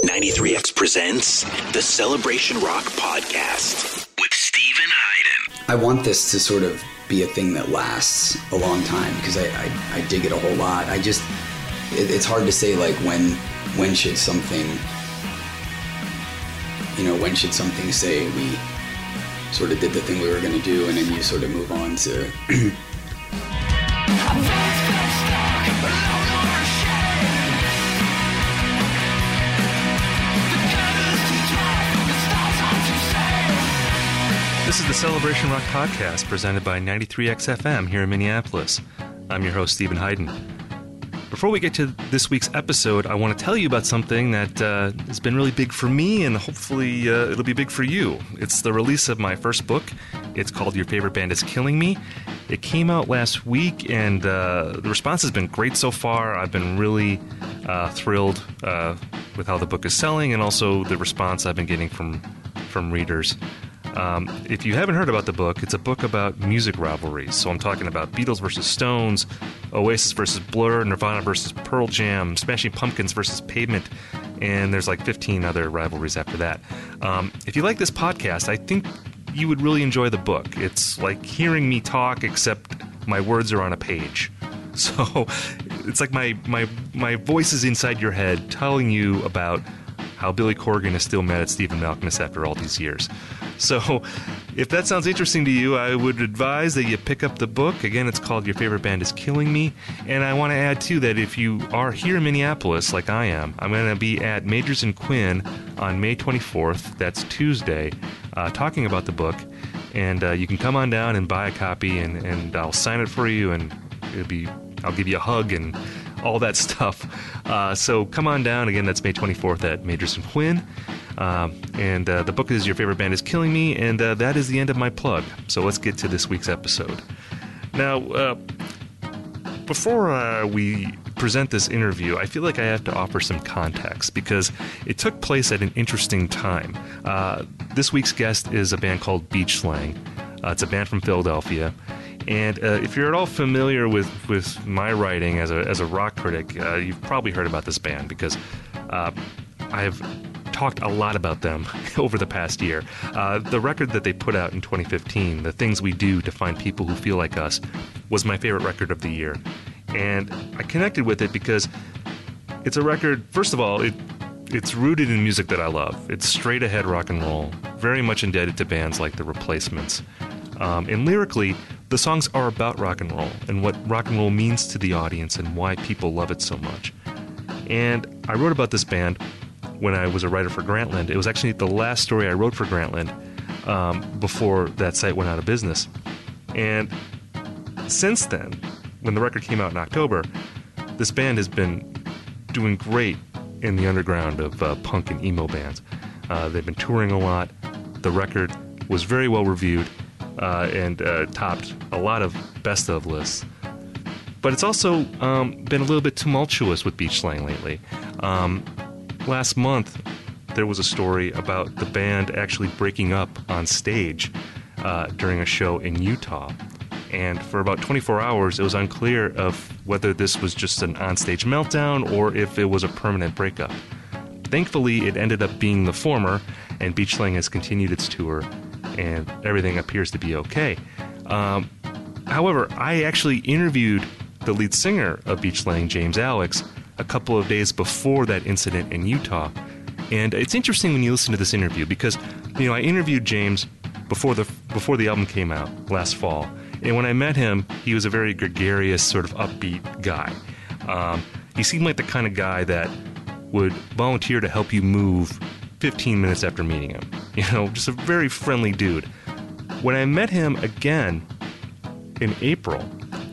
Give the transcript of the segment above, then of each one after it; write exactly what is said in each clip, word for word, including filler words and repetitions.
ninety-three X presents the Celebration Rock Podcast with Steven Hyden. I want this to sort of be a thing that lasts a long time because I, I, I dig it a whole lot. I just, it, it's hard to say like when, when should something, you know, when should something say we sort of did the thing we were going to do and then you sort of move on to... This is the Celebration Rock Podcast presented by ninety-three X F M here in Minneapolis. I'm your host, Steven Hyden. Before we get to this week's episode, I want to tell you about something that uh, has been really big for me and hopefully uh, it'll be big for you. It's the release of my first book. It's called Your Favorite Band Is Killing Me. It came out last week and uh, the response has been great so far. I've been really uh, thrilled uh, with how the book is selling and also the response I've been getting from, from readers. Um, if you haven't heard about the book, it's a book about music rivalries. So I'm talking about Beatles versus Stones, Oasis versus Blur, Nirvana versus Pearl Jam, Smashing Pumpkins versus Pavement, and there's like fifteen other rivalries after that. Um, if you like this podcast, I think you would really enjoy the book. It's like hearing me talk, except my words are on a page. So it's like my, my, my voice is inside your head telling you about how Billy Corgan is still mad at Stephen Malkmus after all these years. So if that sounds interesting to you, I would advise that you pick up the book. Again, it's called Your Favorite Band Is Killing Me. And I want to add, too, that if you are here in Minneapolis, like I am, I'm going to be at Majors and Quinn on May twenty-fourth. That's Tuesday, uh, talking about the book. And uh, you can come on down and buy a copy, and, and I'll sign it for you, and it'll be I'll give you a hug and all that stuff. Uh, so come on down. Again, that's May twenty-fourth at Majors and Quinn. Um, and uh, the book is Your Favorite Band Is Killing Me, and uh, that is the end of my plug. So let's get to this week's episode. Now, uh, before uh, we present this interview, I feel like I have to offer some context because it took place at an interesting time. Uh, this week's guest is a band called Beach Slang. Uh, it's a band from Philadelphia. And uh, if you're at all familiar with, with my writing as a as a rock critic, uh, you've probably heard about this band because uh, I've talked a lot about them over the past year. Uh, the record that they put out in twenty fifteen, The Things We Do to Find People Who Feel Like Us, was my favorite record of the year. And I connected with it because it's a record, first of all, it it's rooted in music that I love. It's straight ahead rock and roll, very much indebted to bands like The Replacements. Um, and lyrically, the songs are about rock and roll and what rock and roll means to the audience and why people love it so much. And I wrote about this band when I was a writer for Grantland. It was actually the last story I wrote for Grantland um, before that site went out of business. And since then, when the record came out in October, this band has been doing great in the underground of uh, punk and emo bands. Uh, they've been touring a lot. The record was very well reviewed. Uh, and uh, topped a lot of best of lists. But it's also um, been a little bit tumultuous with Beach Slang lately. Um, last month, there was a story about the band actually breaking up on stage uh, during a show in Utah. And for about twenty-four hours, it was unclear of whether this was just an onstage meltdown or if it was a permanent breakup. Thankfully, it ended up being the former, and Beach Slang has continued its tour, and everything appears to be okay. Um, however, I actually interviewed the lead singer of Beach Slang, James Alex, a couple of days before that incident in Utah. And it's interesting when you listen to this interview because, you know, I interviewed James before the before the album came out last fall. And when I met him, he was a very gregarious, sort of upbeat guy. Um, he seemed like the kind of guy that would volunteer to help you move fifteen minutes after meeting him. You know, just a very friendly dude. When I met him again in April,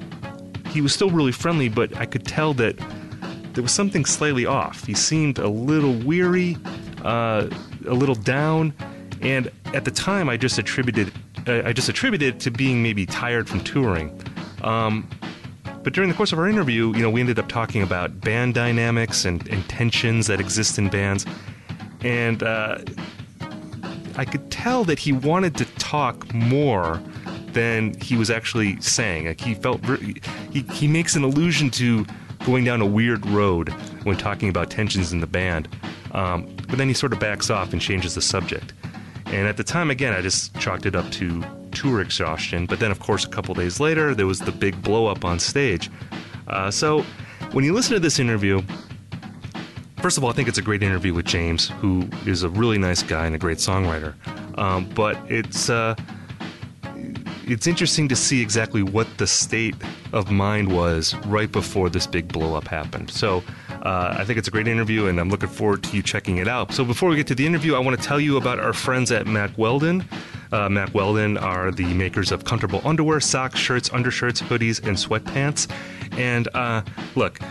he was still really friendly, but I could tell that there was something slightly off. He seemed a little weary, uh, a little down, and at the time I just attributed uh, I just attributed it to being maybe tired from touring. Um, but during the course of our interview, you know, we ended up talking about band dynamics and, and tensions that exist in bands, and uh, I could tell that he wanted to talk more than he was actually saying. Like he felt very, he he makes an allusion to going down a weird road when talking about tensions in the band. Um, but then he sort of backs off and changes the subject. And at the time, again, I just chalked it up to tour exhaustion. But then, of course, a couple days later, there was the big blow up on stage. Uh, so when you listen to this interview, first of all, I think it's a great interview with James, who is a really nice guy and a great songwriter. Um, but it's uh, it's interesting to see exactly what the state of mind was right before this big blow up happened. So uh, I think it's a great interview, and I'm looking forward to you checking it out. So before we get to the interview, I want to tell you about our friends at Mack Weldon. Uh, Mack Weldon are the makers of comfortable underwear, socks, shirts, undershirts, hoodies, and sweatpants. And uh, look,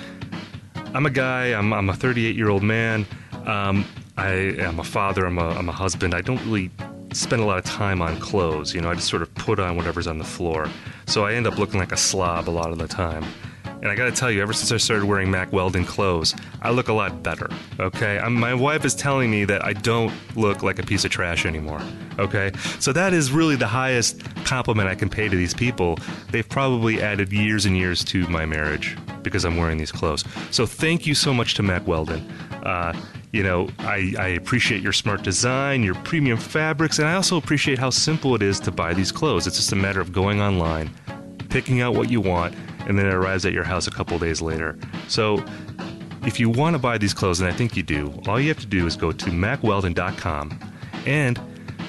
I'm a guy, I'm, I'm a thirty-eight-year-old man. Um, I am a father, I'm a, I'm a husband. I don't really spend a lot of time on clothes. You know, I just sort of put on whatever's on the floor. So I end up looking like a slob a lot of the time. And I gotta tell you, ever since I started wearing Mack Weldon clothes, I look a lot better, okay? I'm, my wife is telling me that I don't look like a piece of trash anymore, okay? So that is really the highest compliment I can pay to these people. They've probably added years and years to my marriage because I'm wearing these clothes. So thank you so much to Mack Weldon. Uh, you know, I, I appreciate your smart design, your premium fabrics, and I also appreciate how simple it is to buy these clothes. It's just a matter of going online, picking out what you want, and then it arrives at your house a couple days later. So if you want to buy these clothes, and I think you do, all you have to do is go to mack weldon dot com. And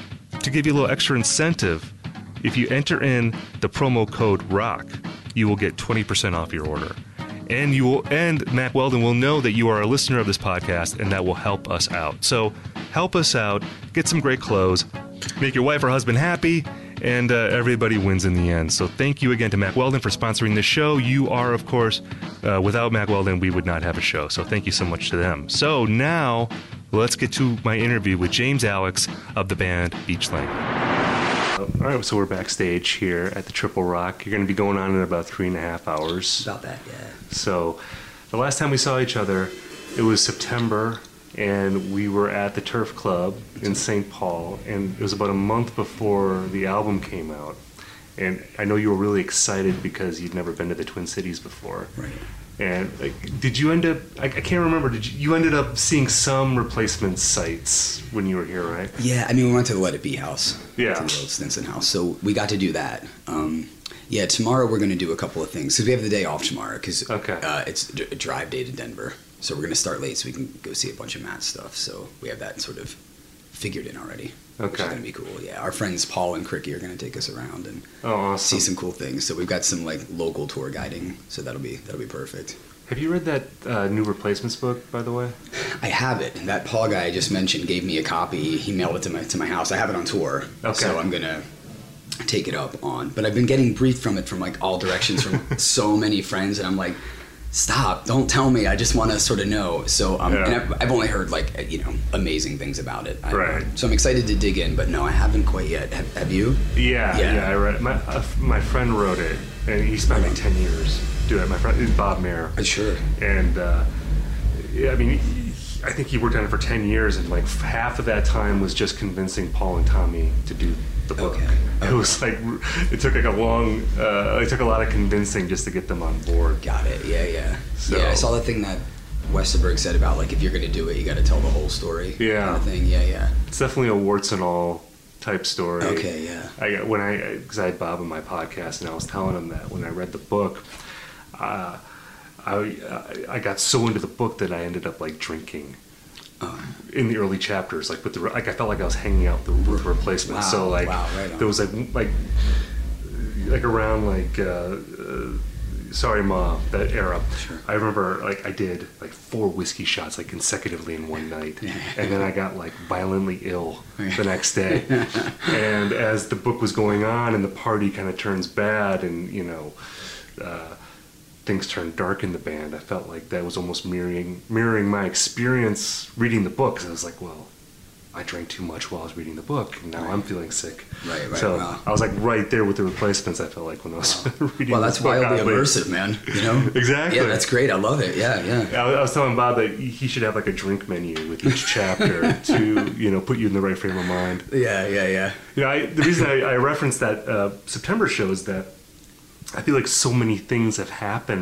to give you a little extra incentive, if you enter in the promo code ROCK, you will get twenty percent off your order. And you will, and Mack Weldon will know that you are a listener of this podcast, and that will help us out. So help us out, get some great clothes, make your wife or husband happy, and uh, everybody wins in the end. So thank you again to Mack Weldon for sponsoring this show. You are, of course, uh, without Mack Weldon, we would not have a show. So thank you so much to them. So now, let's get to my interview with James Alex of the band Beach Lane. All right, so we're backstage here at the Triple Rock. You're going to be going on in about three and a half hours. About that, yeah. So the last time we saw each other, it was September, and we were at the Turf Club in Saint Paul, and it was about a month before the album came out. And I know you were really excited because you'd never been to the Twin Cities before. Right. And like, did you end up, I, I can't remember, did you, you ended up seeing some replacement sites when you were here, right? Yeah, I mean, we went to the Let It Be house. Yeah. To the old Stinson house. So we got to do that. Um, yeah, tomorrow we're going to do a couple of things, because we have the day off tomorrow, because okay. uh, it's a drive day to Denver. So we're going to start late so we can go see a bunch of Matt's stuff. So we have that sort of figured in already. Okay. Which is going to be cool. Yeah, our friends Paul and Cricky are going to take us around and oh, awesome. see some cool things. So we've got some like local tour guiding. So that'll be that'll be perfect. Have you read that uh, new Replacements book, by the way? I have it. That Paul guy I just mentioned gave me a copy. He mailed it to my to my house. I have it on tour. Okay. So I'm gonna take it up on. But I've been getting briefed from it from like all directions from so many friends, and I'm like, stop! Don't tell me. I just want to sort of know. So um, yeah. and I've, I've only heard like you know amazing things about it. I, right. So I'm excited to dig in, but no, I haven't quite yet. Have, have you? Yeah, yeah. yeah I read. My uh, my friend wrote it, and he spent like ten years doing it. My friend is Bob Mayer. Sure. And uh, yeah, I mean, he, I think he worked on it for ten years, and like half of that time was just convincing Paul and Tommy to do the book. Okay. It okay. was like it took like a long. Uh, it took a lot of convincing just to get them on board. Got it. Yeah, yeah. So, yeah, I saw the thing that Westerberg said about like if you're going to do it, you got to tell the whole story. Yeah. Kind of thing. Yeah, yeah. It's definitely a warts and all type story. Okay, yeah. I when I because I had Bob on my podcast, and I was telling him that when I read the book, uh, I I got so into the book that I ended up like drinking. Uh, in the early chapters, like with the like, I felt like I was hanging out the, with the Replacements. Wow, so like wow, right there was like like like around like uh, uh, Sorry Ma, that era. Sure. I remember like I did like four whiskey shots like consecutively in one night, and then I got like violently ill the next day. And as the book was going on and the party kind of turns bad, and you know. Uh, things turned dark in the band, I felt like that was almost mirroring mirroring my experience reading the book. Because I was like, well, I drank too much while I was reading the book, and now right. I'm feeling sick. Right, right. So wow. I was like right there with the Replacements. I felt like when I was wow. reading. Well, this that's book wildly out, immersive, man. You know. Exactly. Yeah, that's great. I love it. Yeah, yeah. I, I was telling Bob that he should have like a drink menu with each chapter to you know put you in the right frame of mind. Yeah, yeah, yeah. You know, I, the reason I, I referenced that uh, September show is that I feel like so many things have happened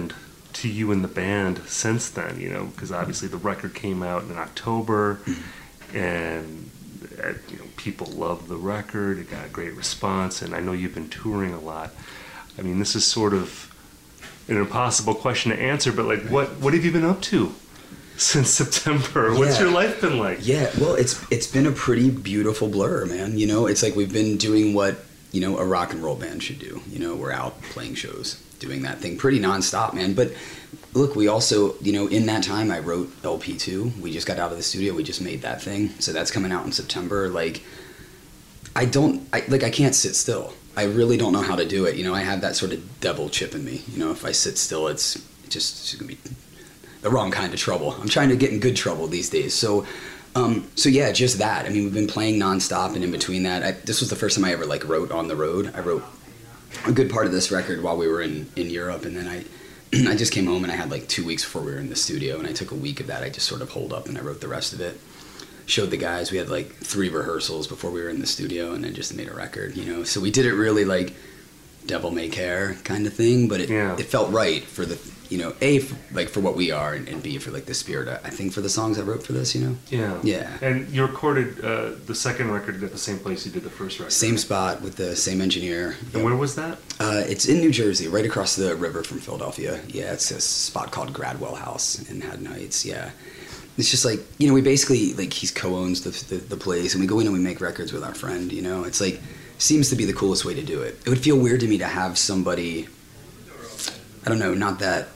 to you and the band since then? You know, because obviously the record came out in October, and uh, you know, people loved the record. It got a great response, and I know you've been touring a lot. I mean, this is sort of an impossible question to answer, but like, what what have you been up to since September? What's Yeah. your life been like? Yeah, well, it's it's been a pretty beautiful blur, man. You know, it's like we've been doing what, you know, a rock and roll band should do. You know, we're out playing shows, doing that thing pretty nonstop, man. But look, we also, you know, in that time I wrote L P two. We just got out of the studio. We just made that thing. So that's coming out in September. Like, I don't, I, like, I can't sit still. I really don't know how to do it. You know, I have that sort of devil chip in me. You know, if I sit still, it's just it's going to be the wrong kind of trouble. I'm trying to get in good trouble these days. So, um, so yeah, just that. I mean, we've been playing nonstop, and in between that, I, this was the first time I ever like wrote on the road. I wrote a good part of this record while we were in, in Europe, and then I I just came home and I had like two weeks before we were in the studio, and I took a week of that. I just sort of holed up and I wrote the rest of it. Showed the guys. We had like three rehearsals before we were in the studio, and then just made a record, you know. So we did it really like devil may care kind of thing, but it Yeah. it felt right for the, you know, A, for, like for what we are, and, and B, for like the spirit, I think, for the songs I wrote for this, you know. Yeah. Yeah. And you recorded uh, the second record at the same place you did the first record. Same spot with the same engineer. And where was that? Uh, it's in New Jersey, right across the river from Philadelphia. Yeah, it's a spot called Gradwell House in Haddon Heights. Yeah, it's just like, you know, we basically, like, he's co-owns the, the the place, and we go in and we make records with our friend. You know, it's like, seems to be the coolest way to do it. It would feel weird to me to have somebody, I don't know, not that,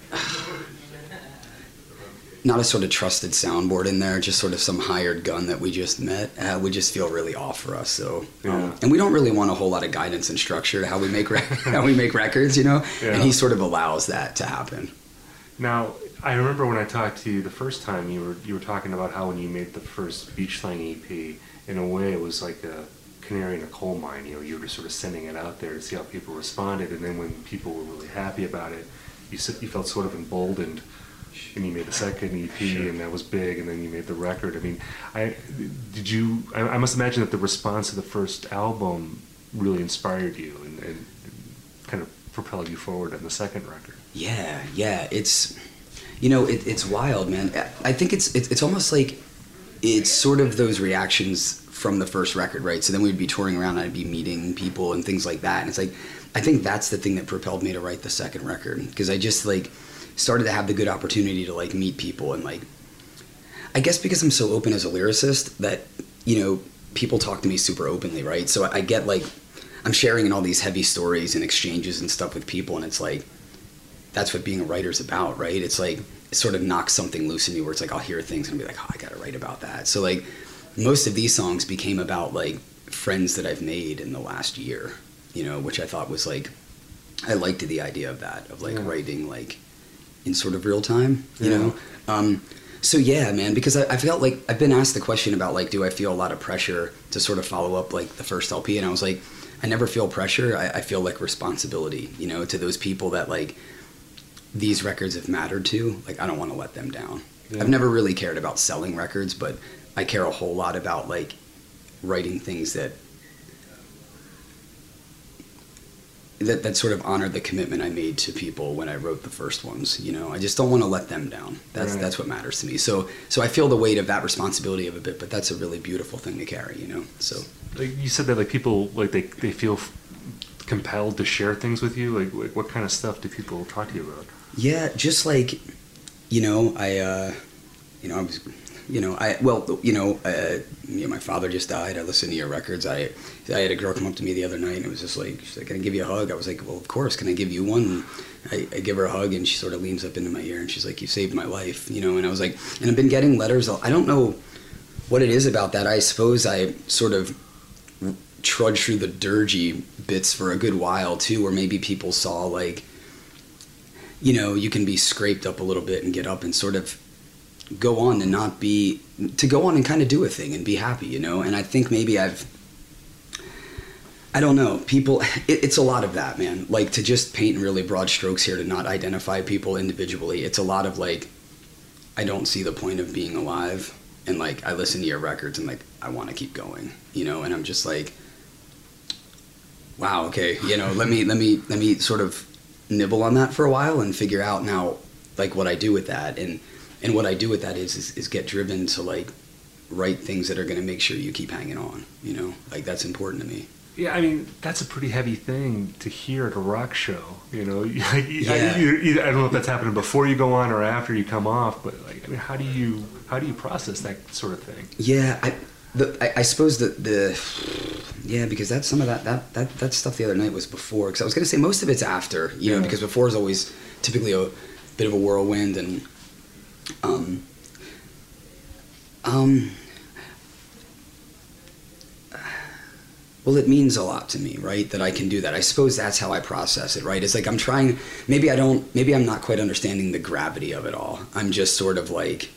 not a sort of trusted soundboard in there, just sort of some hired gun that we just met. Uh, would just feel really off for us. So, Yeah. um, and we don't really want a whole lot of guidance and structure to how we make rec- how we make records, you know. Yeah. And he sort of allows that to happen. Now, I remember when I talked to you the first time, you were you were talking about how when you made the first Beach Slang E P, in a way it was like a canary in a coal mine. You know, you were just sort of sending it out there to see how people responded, and then when people were really happy about it, you s- you felt sort of emboldened, and you made the second E P, Sure. and that was big, and then you made the record. I mean, I did you? I, I must imagine that the response to the first album really inspired you and, and kind of propelled you forward on the second record. Yeah, yeah. It's, you know, it, it's wild, man. I think it's, it's it's almost like it's sort of those reactions from the first record, right? So then we'd be touring around and I'd be meeting people and things like that. And it's like, I think that's the thing that propelled me to write the second record, because I just like started to have the good opportunity to like meet people, and like, I guess because I'm so open as a lyricist that, you know, people talk to me super openly, right? So I get like, I'm sharing in all these heavy stories and exchanges and stuff with people, and it's like, that's what being a writer's about, right? It's like, it sort of knocks something loose in me where it's like, I'll hear things and be like, oh, I gotta write about that. So like, most of these songs became about like friends that I've made in the last year, you know, which I thought was like, I liked the idea of that, of like Yeah. writing like in sort of real time, you Yeah. know? Um, so yeah, man, because I, I felt like, I've been asked the question about like, do I feel a lot of pressure to sort of follow up like the first L P? And I was like, I never feel pressure. I, I feel like responsibility, you know, to those people that like these records have mattered to. Like, I don't want to let them down. Yeah. I've never really cared about selling records, but I care a whole lot about like writing things that that that sort of honored the commitment I made to people when I wrote the first ones. You know, I just don't want to let them down. That's Right. that's what matters to me. So so I feel the weight of that responsibility of a bit, but that's a really beautiful thing to carry. You know, so. Like you said that like people like they they feel f- compelled to share things with you. Like, like what kind of stuff do people talk to you about? Yeah, just like, you know, I, uh, you know, I was, you know, I, well, you know, uh, you know, my father just died. I listened to your records. I, I had a girl come up to me the other night, and it was just like, she's like, can I give you a hug? I was like, well, of course, can I give you one? And I, I give her a hug, and she sort of leans up into my ear, and she's like, you saved my life, you know, and I was like, and I've been getting letters. I don't know what it is about that. I suppose I sort of trudged through the dirgy bits for a good while, too, where maybe people saw, like, you know, you can be scraped up a little bit and get up and sort of go on and not be, to go on and kind of do a thing and be happy, you know? And I think maybe I've, I don't know, people, it, it's a lot of that, man. Like, to just paint in really broad strokes here, to not identify people individually, it's a lot of, like, I don't see the point of being alive. And, like, I listen to your records and, like, I want to keep going, you know? And I'm just like, wow, okay, you know, let me, let me, let me sort of nibble on that for a while and figure out now like what I do with that, and and what I do with that is is, is get driven to like write things that are going to make sure you keep hanging on. You know, like that's important to me. Yeah, I mean, that's a pretty heavy thing to hear at a rock show, you know? I, Yeah. I, you, I don't know if that's happening before you go on or after you come off, but like, I mean, how do you how do you process that sort of thing? Yeah, I, the, I, I suppose that the, yeah, because that some of that that that, that stuff the other night was before. Because I was going to say most of it's after, you know, Yeah. because before is always typically a bit of a whirlwind and, um, um. Well, it means a lot to me, right, that I can do that. I suppose that's how I process it, right? It's like I'm trying, maybe I don't, maybe I'm not quite understanding the gravity of it all. I'm just sort of like,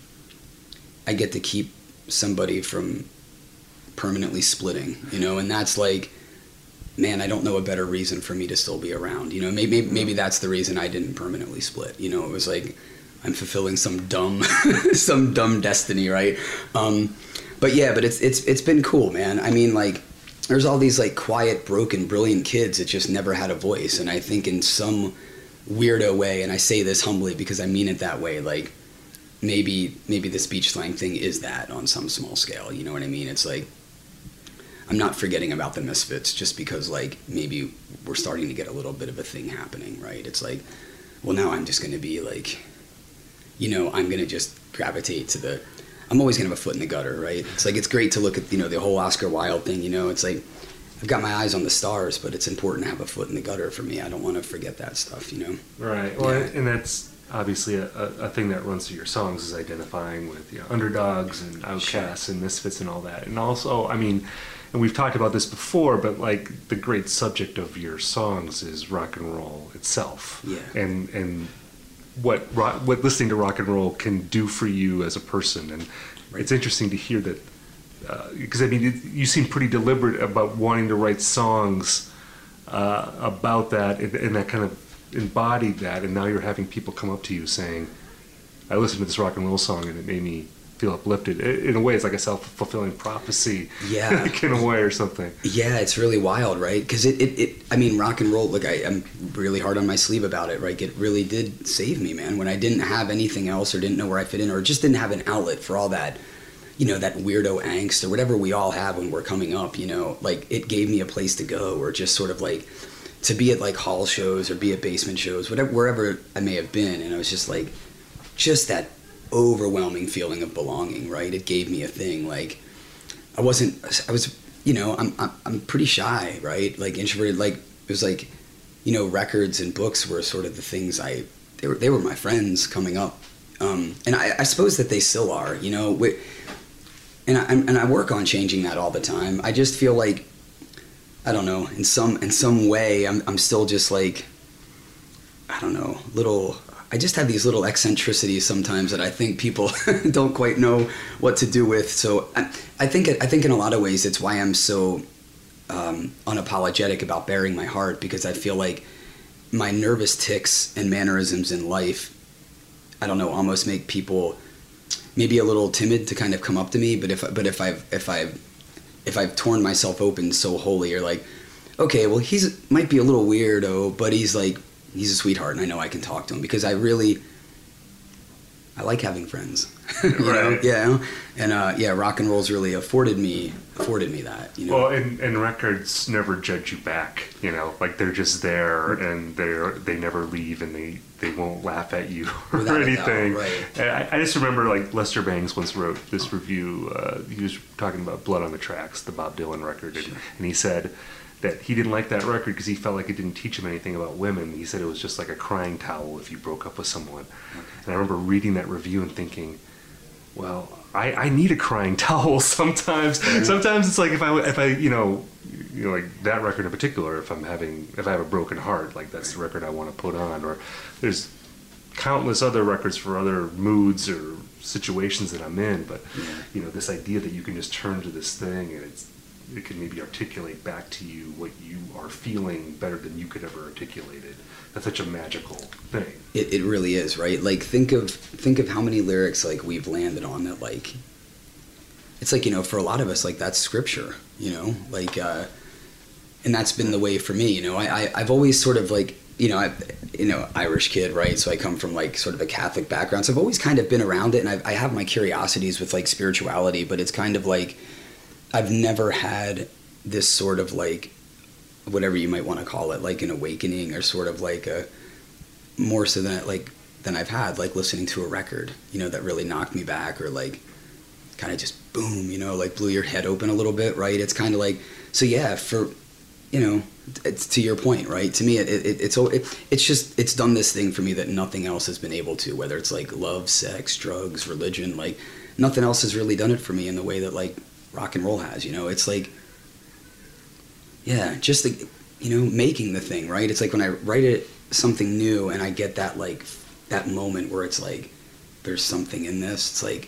I get to keep somebody from permanently splitting, you know, and that's like, man, I don't know a better reason for me to still be around, you know, maybe, maybe that's the reason I didn't permanently split, you know, it was like, I'm fulfilling some dumb, some dumb destiny, right? Um, but yeah, but it's, it's, it's been cool, man. I mean, like, there's all these like quiet, broken, brilliant kids that just never had a voice. And I think in some weirdo way, and I say this humbly because I mean it that way, like maybe maybe the speech slang thing is that on some small scale. You know what I mean? It's like I'm not forgetting about the Misfits just because like maybe we're starting to get a little bit of a thing happening, right? It's like, well, now I'm just going to be like, you know, I'm going to just gravitate to the, I'm always going to have a foot in the gutter, right? It's like, it's great to look at, you know, the whole Oscar Wilde thing, you know, it's like, I've got my eyes on the stars, but it's important to have a foot in the gutter for me. I don't want to forget that stuff, you know? Right. Well, Yeah. and that's obviously a, a, a thing that runs through your songs is identifying with, you know, underdogs and outcasts and misfits and all that. And also, I mean, and we've talked about this before, but like the great subject of your songs is rock and roll itself. Yeah. And, and, what rock, what listening to rock and roll can do for you as a person, and Right. it's interesting to hear that because uh, I mean it, you seem pretty deliberate about wanting to write songs uh, about that and, and that kind of embodied that, and now you're having people come up to you saying, "I listened to this rock and roll song and it made me feel uplifted." In a way, it's like a self-fulfilling prophecy, Yeah. like in a way or something. Yeah, it's really wild, right? Because it, it, it, I mean, rock and roll, look, I, I'm really hard on my sleeve about it, right? It really did save me, man. When I didn't have anything else or didn't know where I fit in or just didn't have an outlet for all that, you know, that weirdo angst or whatever we all have when we're coming up, you know, like it gave me a place to go or just sort of like to be at like hall shows or be at basement shows, whatever, wherever I may have been. And I was just like, just that overwhelming feeling of belonging, right? It gave me a thing. Like I wasn't, I was, you know, I'm, I'm, I'm pretty shy, right? Like introverted, like it was like, you know, records and books were sort of the things I, they were, they were my friends coming up. Um, and I, I suppose that they still are, you know, we, and I, and I work on changing that all the time. I just feel like, I don't know, in some, in some way, I'm, I'm still just like, I don't know, little, I just have these little eccentricities sometimes that I think people don't quite know what to do with. So I, I think I think in a lot of ways it's why I'm so um, unapologetic about bearing my heart, because I feel like my nervous tics and mannerisms in life, I don't know, almost make people maybe a little timid to kind of come up to me. But if but if I've if I've if I've torn myself open so wholly, you're like, okay, well he's might be a little weirdo, but he's like. He's a sweetheart, and I know I can talk to him because I really, I like having friends, you know? Right. Yeah, and uh, yeah, rock and roll's really afforded me afforded me that, you know. Well, and, and records never judge you back, you know, like they're just there and they're they never leave and they, they won't laugh at you or Without a doubt, anything. right. And I, I just remember like Lester Bangs once wrote this review. Uh, he was talking about Blood on the Tracks, the Bob Dylan record, and, Sure. and he said that he didn't like that record because he felt like it didn't teach him anything about women. He said it was just like a crying towel if you broke up with someone. Okay. And I remember reading that review and thinking, well, I, I need a crying towel sometimes. Yeah. Sometimes it's like if I if I you know you know like that record in particular, if I'm having if I have a broken heart, like that's the record I want to put on. Or there's countless other records for other moods or situations that I'm in. But Yeah. you know, this idea that you can just turn to this thing and it's it can maybe articulate back to you what you are feeling better than you could ever articulate it. That's such a magical thing. It, it really is, right? Like think of think of how many lyrics like we've landed on that, like it's like, you know, for a lot of us, like that's scripture, you know, like uh and that's been the way for me, you know. I, I I've always sort of like you know, I, you know, Irish kid, right? So I come from like sort of a Catholic background. So I've always kind of been around it, and I've, I have my curiosities with like spirituality, but it's kind of like I've never had this sort of like whatever you might want to call it, like an awakening or sort of like a more so than like than I've had like listening to a record, you know, that really knocked me back or like kind of just boom, you know, like blew your head open a little bit, right? It's kind of like so yeah for. You know, it's to your point, right? To me, it, it, it's it, it's just it's done this thing for me that nothing else has been able to. Whether it's like love, sex, drugs, religion, like nothing else has really done it for me in the way that like rock and roll has. You know, it's like yeah, just like you know, making the thing, right? It's like when I write it something new and I get that like that moment where it's like there's something in this. It's like.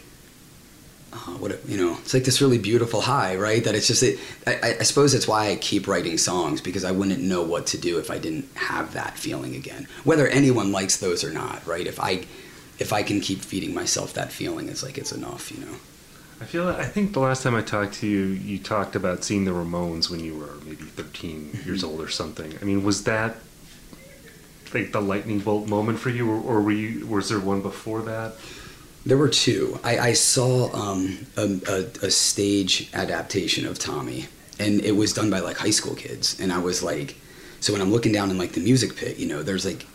Uh, what a, you know, it's like this really beautiful high, right? That it's just it. I, I suppose that's why I keep writing songs because I wouldn't know what to do if I didn't have that feeling again. Whether anyone likes those or not, right? If I, if I can keep feeding myself that feeling, it's like it's enough, you know. I feel. I think the last time I talked to you, you talked about seeing the Ramones when you were maybe thirteen mm-hmm. years old or something. I mean, was that like the lightning bolt moment for you, or, or were you? Was there one before that? There were two. I, I saw um, a, a, a stage adaptation of Tommy, and it was done by like high school kids. And I was like, so when I'm looking down in like the music pit, you know, there's like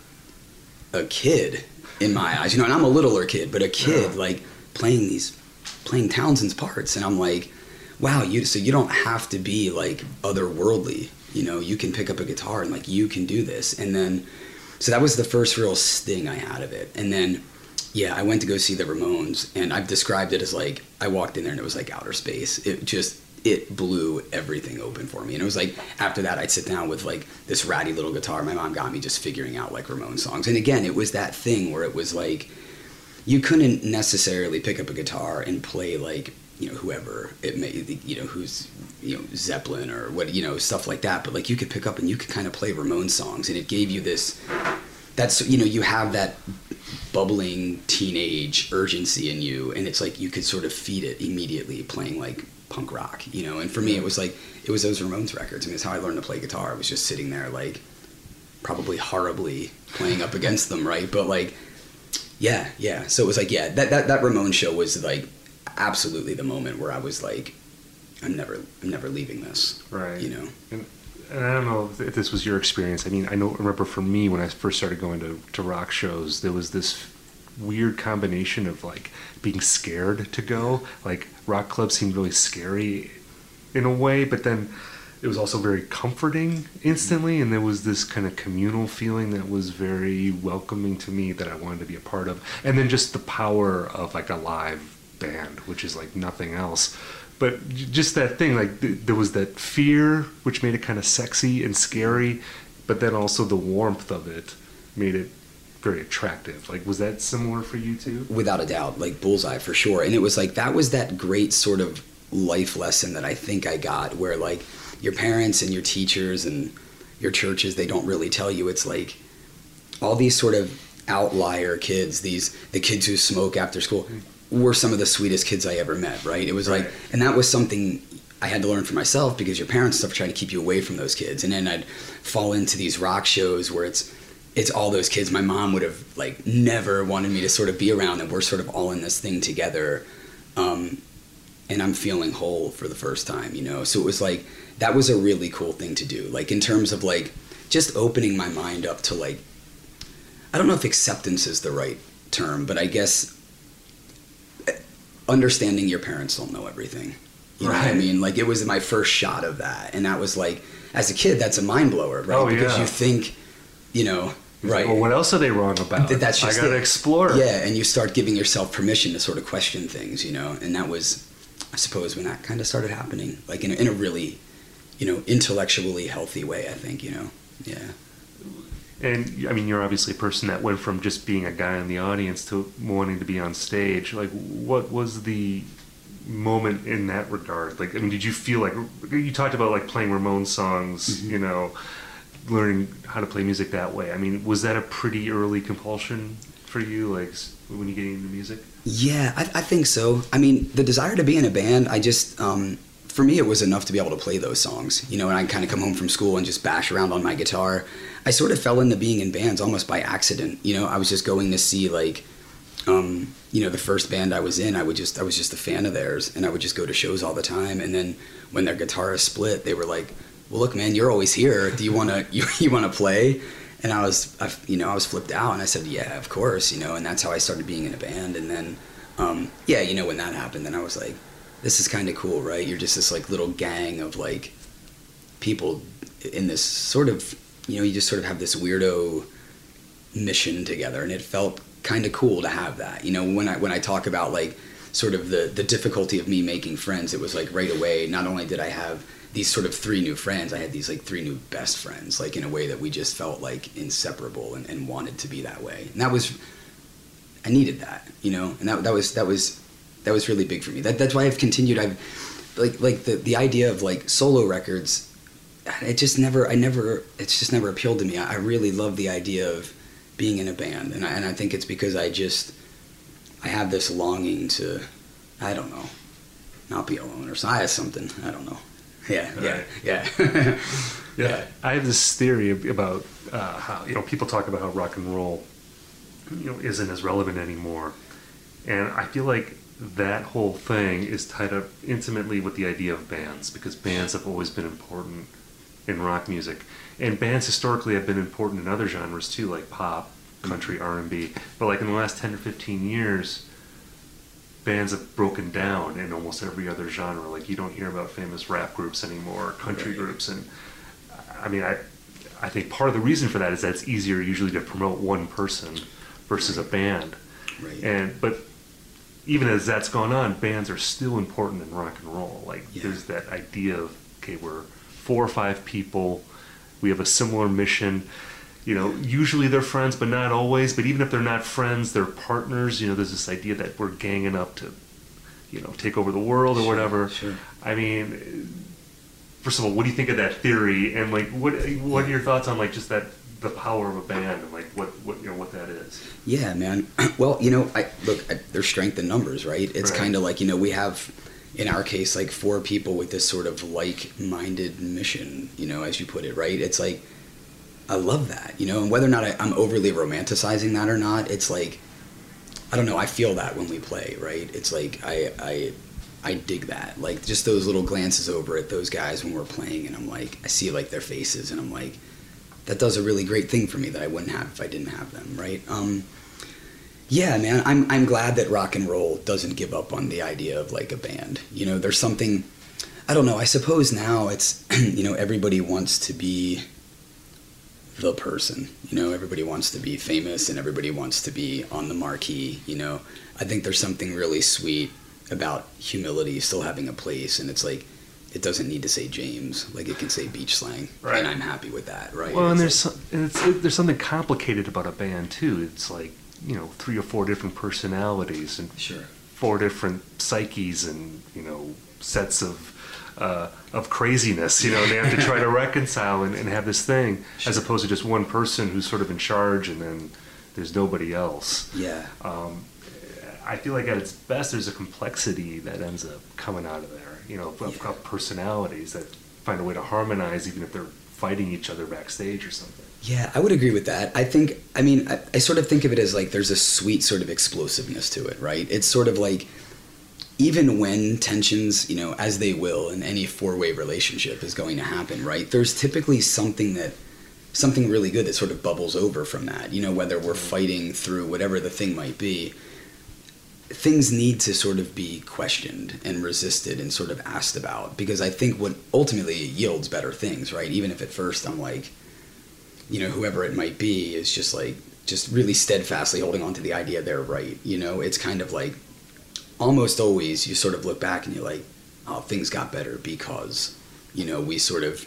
a kid in my eyes, you know, and I'm a littler kid, but a kid yeah. like playing these, playing Townsend's parts, and I'm like, wow, you so you don't have to be like otherworldly, you know, you can pick up a guitar and like you can do this. And then, so that was the first real sting I had of it, and then. Yeah, I went to go see the Ramones, and I've described it as like, I walked in there and it was like outer space. It just, it blew everything open for me. And it was like, after that, I'd sit down with like this ratty little guitar my mom got me just figuring out like Ramones songs. And again, it was that thing where it was like, you couldn't necessarily pick up a guitar and play like, you know, whoever it may, you know, who's, you know, Zeppelin or what, you know, stuff like that. But like you could pick up and you could kind of play Ramones songs, and it gave you this, that's, you know, you have that bubbling teenage urgency in you, and it's like you could sort of feed it immediately playing like punk rock, you know. And for me it was like it was those Ramones records. I mean, it's how I learned to play guitar. I was just sitting there like probably horribly playing up against them, right? But like yeah yeah so it was like yeah that that, that Ramones show was like absolutely the moment where I was like I'm never I'm never leaving this, right? You know. And, And I don't know if this was your experience. I mean, I know. Remember, for me, when I first started going to, to rock shows, there was this weird combination of like being scared to go. Like rock clubs seemed really scary in a way, but then it was also very comforting instantly. And there was this kind of communal feeling that was very welcoming to me that I wanted to be a part of. And then just the power of like a live band, which is like nothing else. But just that thing, like th- there was that fear, which made it kind of sexy and scary, but then also the warmth of it made it very attractive. Like, was that similar for you too? Without a doubt, like bullseye for sure. And it was like, that was that great sort of life lesson that I think I got, where like your parents and your teachers and your churches, they don't really tell you. It's like all these sort of outlier kids, these the kids who smoke after school, were some of the sweetest kids I ever met, right? It was right. like, and that was something I had to learn for myself, because your parents and stuff try to keep you away from those kids. And then I'd fall into these rock shows where it's it's all those kids my mom would have like never wanted me to sort of be around, and we're sort of all in this thing together. Um, and I'm feeling whole for the first time, you know? So it was like, that was a really cool thing to do. Like in terms of like, just opening my mind up to like, I don't know if acceptance is the right term, but I guess understanding your parents don't know everything. You know right. what I mean? Like, it was my first shot of that. And that was like, as a kid, that's a mind blower, right? Oh, because yeah. you think, you know, right. Well, what else are they wrong about? That's just I gotta it. explore. Yeah, and you start giving yourself permission to sort of question things, you know? And that was, I suppose, when that kind of started happening, like in a, in a really, you know, intellectually healthy way, I think, you know? Yeah. And, I mean, you're obviously a person that went from just being a guy in the audience to wanting to be on stage. Like, what was the moment in that regard? Like, I mean, did you feel like, you talked about, like, playing Ramones songs, mm-hmm. you know, learning how to play music that way. I mean, was that a pretty early compulsion for you, like, when you get into music? Yeah, I, I think so. I mean, the desire to be in a band, I just, um, for me, it was enough to be able to play those songs, you know, and I'd kind of come home from school and just bash around on my guitar. I sort of fell into being in bands almost by accident. You know, I was just going to see like, um, you know, the first band I was in, I would just, I was just a fan of theirs, and I would just go to shows all the time. And then when their guitarist split, they were like, well, look, man, you're always here. Do you want to, you, you want to play? And I was, I, you know, I was flipped out, and I said, yeah, of course, you know, and that's how I started being in a band. And then, um, yeah, you know, when that happened, then I was like, this is kind of cool, right? You're just this like little gang of like people in this sort of, you know, you just sort of have this weirdo mission together, and it felt kind of cool to have that. You know, when I when I talk about like sort of the the difficulty of me making friends, it was like right away. Not only did I have these sort of three new friends, I had these like three new best friends, like in a way that we just felt like inseparable and, and wanted to be that way. And that was, I needed that, you know, and that that was that was that was really big for me. That that's why I've continued. I've like like the the idea of like solo records. It just never, I never, it's just never appealed to me. I, I really love the idea of being in a band, and I, and I think it's because I just, I have this longing to, I don't know, not be alone or something. I have something, I don't know. Yeah, yeah, yeah. yeah. Yeah. I have this theory about uh, how, you know, people talk about how rock and roll, you know, isn't as relevant anymore. And I feel like that whole thing is tied up intimately with the idea of bands, because bands have always been important in rock music, and bands historically have been important in other genres too, like pop, country, R and B. But like in the last ten or fifteen years, bands have broken down in almost every other genre. Like you don't hear about famous rap groups anymore, country right. groups, and I mean, I I think part of the reason for that is that it's easier usually to promote one person versus a band. Right. And but even as that's gone on, bands are still important in rock and roll. Like Yeah. there's that idea of, okay, we're four or five people, we have a similar mission. You know, usually they're friends, but not always. But even if they're not friends, they're partners. You know, there's this idea that we're ganging up to, you know, take over the world or Sure, whatever. sure. I mean, first of all, what do you think of that theory? And like, what what are your thoughts on like just that the power of a band and like what, what you know what that is? Yeah, man. Well, you know, I look, I, there's strength in numbers, right? It's Right. kind of like, you know, we have, in our case, like four people with this sort of like-minded mission, you know, as you put it, right? It's like, I love that, you know, and whether or not I, I'm overly romanticizing that or not, it's like, I don't know, I feel that when we play, right? It's like, I, I, I dig that. Like, just those little glances over at those guys when we're playing, and I'm like, I see like their faces, and I'm like, that does a really great thing for me that I wouldn't have if I didn't have them, right? Um, yeah, man, I'm I'm glad that rock and roll doesn't give up on the idea of like a band. You know, there's something, I don't know, I suppose now it's, you know, everybody wants to be the person, you know, everybody wants to be famous and everybody wants to be on the marquee, you know. I think there's something really sweet about humility still having a place, and it's like, it doesn't need to say James, like it can say Beach Slang, Right. and I'm happy with that, right? Well, and It's there's some, and it's, it, there's something complicated about a band too. It's like, you know, three or four different personalities and like, sure, four different psyches and, you know, sets of uh, of craziness. You know, they have to try to reconcile and, and have this thing, Sure. as opposed to just one person who's sort of in charge and then there's nobody else. yeah, Um, I feel like at its best, there's a complexity that ends up coming out of there. You know, of, Yeah. of personalities that find a way to harmonize, even if they're fighting each other backstage or something. yeah, I would agree with that. I think, I mean, I, I sort of think of it as like there's a sweet sort of explosiveness to it, right? It's sort of like, even when tensions, you know, as they will in any four-way relationship is going to happen, right? There's typically something that, something really good that sort of bubbles over from that, you know, whether we're fighting through whatever the thing might be. Things need to sort of be questioned and resisted and sort of asked about, because I think what ultimately yields better things, right? Even if at first I'm like, you know, whoever it might be is just like, just really steadfastly holding on to the idea they're right, you know? It's kind of like, almost always you sort of look back and you're like, oh, things got better because, you know, we sort of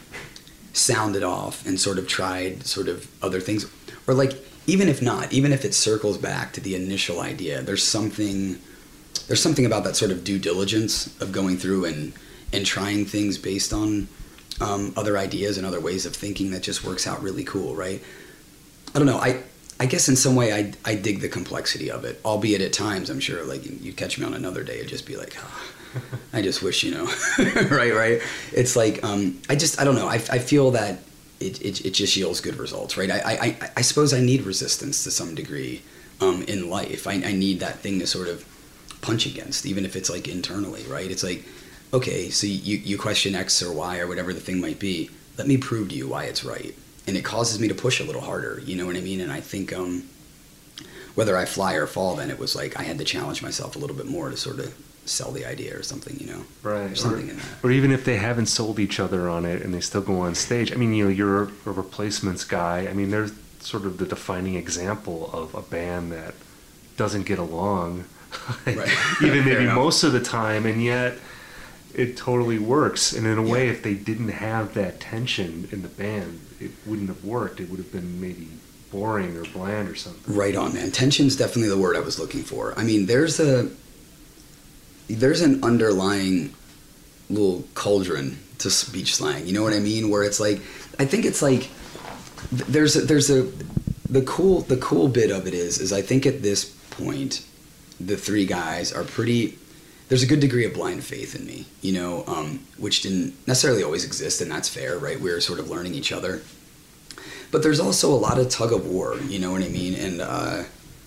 sounded off and sort of tried sort of other things. Or like, even if not, even if it circles back to the initial idea, there's something, there's something about that sort of due diligence of going through and, and trying things based on um, other ideas and other ways of thinking that just works out really cool, right? I don't know, I I guess in some way I, I dig the complexity of it, albeit at times I'm sure like you'd catch me on another day, it'd just be like, oh, I just wish, you know, right, right. It's like, um, I just, I don't know. I, I feel that it, it, it just yields good results, right? I, I, I suppose I need resistance to some degree um, in life. I, I need that thing to sort of punch against, even if it's like internally, right? It's like, okay, so you, you question X or Y or whatever the thing might be. Let me prove to you why it's right. And it causes me to push a little harder, you know what I mean? And I think um, whether I fly or fall, then it was like I had to challenge myself a little bit more to sort of sell the idea or something, you know? Right. Or something or, in that. Or even if they haven't sold each other on it and they still go on stage. I mean, you know, you're a replacements guy. I mean, there's sort of the defining example of a band that doesn't get along, Right. even maybe enough. most of the time, and yet it totally works. And in a way, Yeah. if they didn't have that tension in the band, it wouldn't have worked. It would have been maybe boring or bland or something. Right on, man. Tension's definitely the word I was looking for. I mean, there's a there's an underlying little cauldron to speech slang. You know what I mean? Where it's like, I think it's like th- there's a, there's a the cool the cool bit of it is is I think at this point the three guys are pretty. There's a good degree of blind faith in me, you know, um, which didn't necessarily always exist, and that's fair, right? We're sort of learning each other. But there's also a lot of tug of war, you know what I mean? And, uh,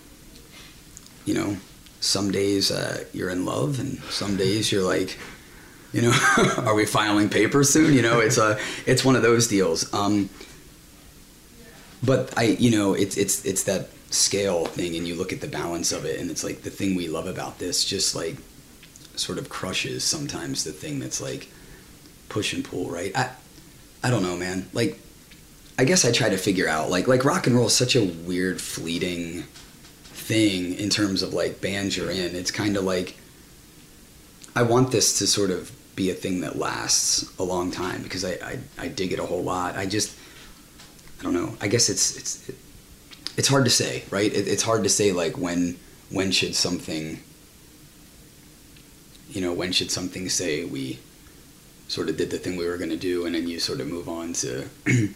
you know, some days uh, you're in love, and some days you're like, you know, are we filing papers soon? You know, it's a, it's one of those deals. Um, but I, you know, it's it's it's that scale thing, and you look at the balance of it, and it's like the thing we love about this, just like sort of crushes sometimes the thing that's like push and pull, right? I, I don't know, man. Like, I guess I try to figure out, like, like rock and roll is such a weird, fleeting thing in terms of, like, bands you're in. It's kind of like, I want this to sort of be a thing that lasts a long time because I, I, I dig it a whole lot. I just, I don't know. I guess it's, it's, it, it's hard to say, right? It, it's hard to say, like, when, when should something, you know, when should something say we sort of did the thing we were going to do, and then you sort of move on to,